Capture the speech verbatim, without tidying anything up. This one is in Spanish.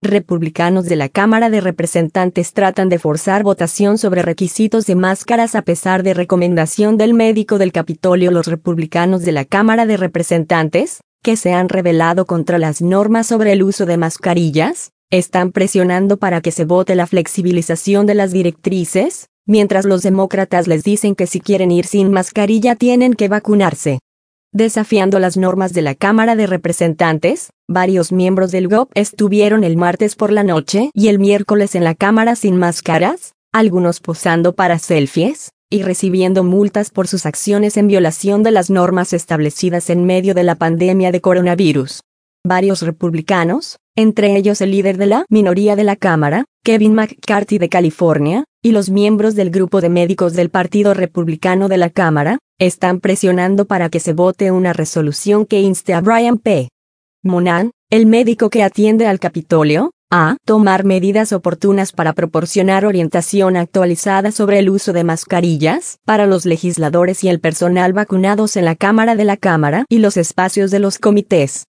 Republicanos de la Cámara de Representantes tratan de forzar votación sobre requisitos de máscaras a pesar de recomendación del médico del Capitolio. Los republicanos de la Cámara de Representantes, que se han rebelado contra las normas sobre el uso de mascarillas, están presionando para que se vote la flexibilización de las directrices, mientras los demócratas les dicen que si quieren ir sin mascarilla tienen que vacunarse. Desafiando las normas de la Cámara de Representantes, varios miembros del G O P estuvieron el martes por la noche y el miércoles en la Cámara sin máscaras, algunos posando para selfies, y recibiendo multas por sus acciones en violación de las normas establecidas en medio de la pandemia de coronavirus. Varios republicanos, entre ellos el líder de la minoría de la Cámara, Kevin McCarthy de California, y los miembros del grupo de médicos del Partido Republicano de la Cámara, están presionando para que se vote una resolución que inste a Brian P. Monahan, el médico que atiende al Capitolio, a tomar medidas oportunas para proporcionar orientación actualizada sobre el uso de mascarillas para los legisladores y el personal vacunados en la Cámara de la Cámara y los espacios de los comités.